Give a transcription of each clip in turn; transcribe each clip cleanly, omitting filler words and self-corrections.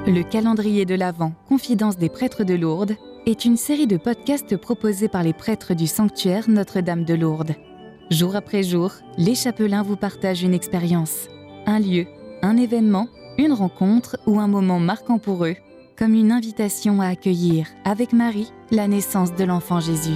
Le calendrier de l'Avent, Confidence des prêtres de Lourdes, est une série de podcasts proposés par les prêtres du sanctuaire Notre-Dame de Lourdes. Jour après jour, les chapelains vous partagent une expérience, un lieu, un événement, une rencontre ou un moment marquant pour eux, comme une invitation à accueillir, avec Marie, la naissance de l'enfant Jésus.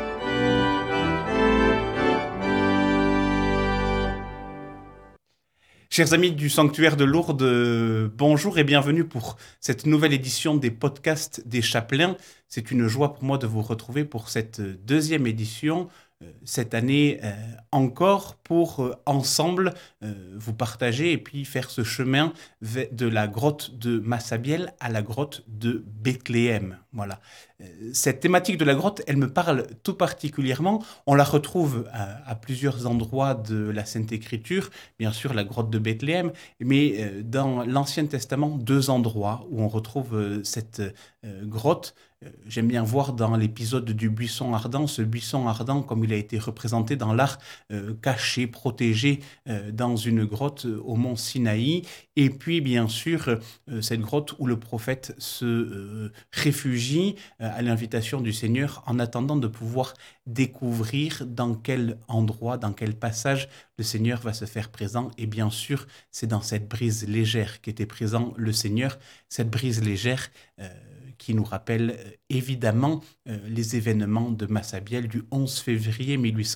Chers amis du sanctuaire de Lourdes, bonjour et bienvenue pour cette nouvelle édition des podcasts des chapelains. C'est une joie pour moi de vous retrouver pour cette deuxième édition, cette année encore, pour ensemble vous partager et puis faire ce chemin de la grotte de Massabielle à la grotte de Bethléem. Voilà. Cette thématique de la grotte, elle me parle tout particulièrement. On la retrouve à plusieurs endroits de la Sainte Écriture, bien sûr la grotte de Bethléem, mais dans l'Ancien Testament, deux endroits où on retrouve cette grotte. J'aime bien voir dans l'épisode du buisson ardent, ce buisson ardent comme il a été représenté dans l'art, caché, protégé dans une grotte au mont Sinaï. Et puis bien sûr cette grotte où le prophète se réfugie à l'invitation du Seigneur en attendant de pouvoir découvrir dans quel endroit, dans quel passage le Seigneur va se faire présent. Et bien sûr, c'est dans cette brise légère qu'était présent le Seigneur, cette brise légère qui nous rappelle évidemment les événements de Massabielle du 11 février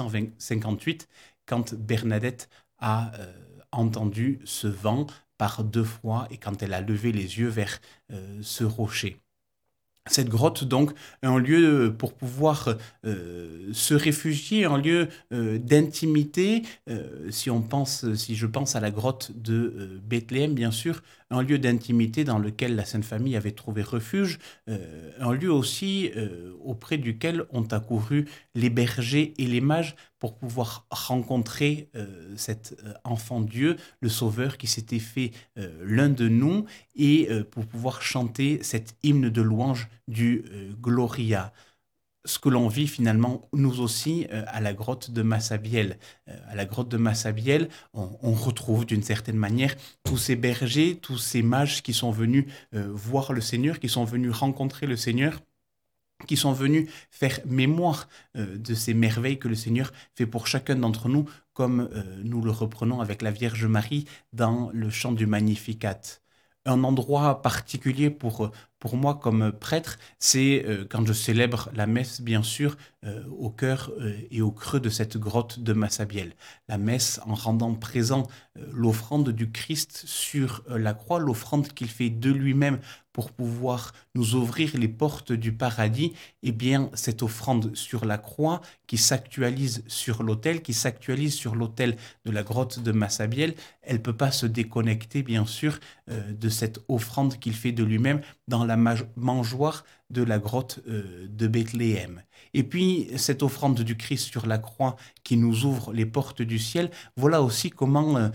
1858, quand Bernadette a entendu ce vent par deux fois et quand elle a levé les yeux vers ce rocher. Cette grotte, donc, un lieu pour pouvoir se réfugier, un lieu d'intimité. Si je pense à la grotte de Bethléem, bien sûr, un lieu d'intimité dans lequel la Sainte Famille avait trouvé refuge, un lieu aussi auprès duquel ont accouru les bergers et les mages pour pouvoir rencontrer cet enfant Dieu, le Sauveur qui s'était fait l'un de nous, et pour pouvoir chanter cet hymne de louange du Gloria. Ce que l'on vit finalement, nous aussi, à la grotte de Massabielle. À la grotte de Massabielle, on retrouve d'une certaine manière tous ces bergers, tous ces mages qui sont venus voir le Seigneur, qui sont venus rencontrer le Seigneur, qui sont venus faire mémoire de ces merveilles que le Seigneur fait pour chacun d'entre nous, comme nous le reprenons avec la Vierge Marie dans le chant du Magnificat. Un endroit particulier pour moi comme prêtre, c'est quand je célèbre la messe, bien sûr, au cœur et au creux de cette grotte de Massabielle. La messe en rendant présent l'offrande du Christ sur la croix, l'offrande qu'il fait de lui-même pour pouvoir nous ouvrir les portes du paradis. Eh bien, cette offrande sur la croix qui s'actualise sur l'autel, de la grotte de Massabielle, elle ne peut pas se déconnecter, bien sûr, de cette offrande qu'il fait de lui-même dans la mangeoire de la grotte de Bethléem. Et puis, cette offrande du Christ sur la croix qui nous ouvre les portes du ciel, voilà aussi comment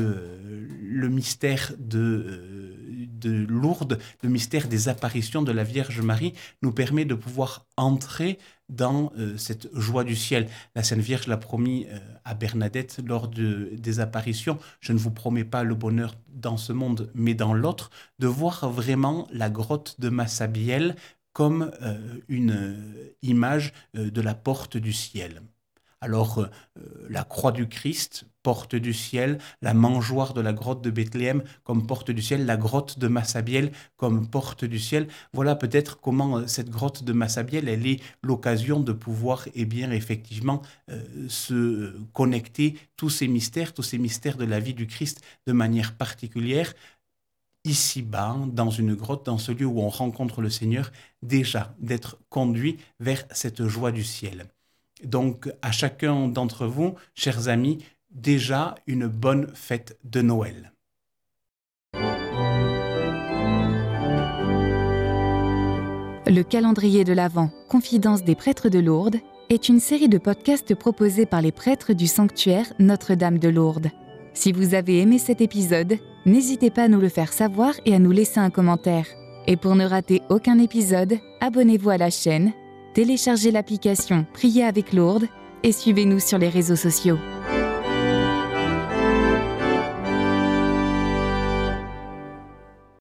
le mystère de Lourdes, le mystère des apparitions de la Vierge Marie nous permet de pouvoir entrer dans cette joie du ciel. La Sainte Vierge l'a promis à Bernadette lors des apparitions. Je ne vous promets pas le bonheur dans ce monde, mais dans l'autre, de voir vraiment la grotte de Massabielle comme une image de la porte du ciel. Alors, la croix du Christ, porte du ciel, la mangeoire de la grotte de Bethléem comme porte du ciel, la grotte de Massabielle comme porte du ciel. Voilà peut-être comment cette grotte de Massabielle, elle est l'occasion de pouvoir, effectivement, se connecter tous ces mystères de la vie du Christ de manière particulière, ici-bas, dans une grotte, dans ce lieu où on rencontre le Seigneur, déjà d'être conduit vers cette joie du ciel. Donc, à chacun d'entre vous, chers amis, déjà une bonne fête de Noël. Le calendrier de l'Avent, Confidence des prêtres de Lourdes, est une série de podcasts proposés par les prêtres du sanctuaire Notre-Dame de Lourdes. Si vous avez aimé cet épisode, n'hésitez pas à nous le faire savoir et à nous laisser un commentaire. Et pour ne rater aucun épisode, abonnez-vous à la chaîne, téléchargez l'application Prier avec Lourdes et suivez-nous sur les réseaux sociaux.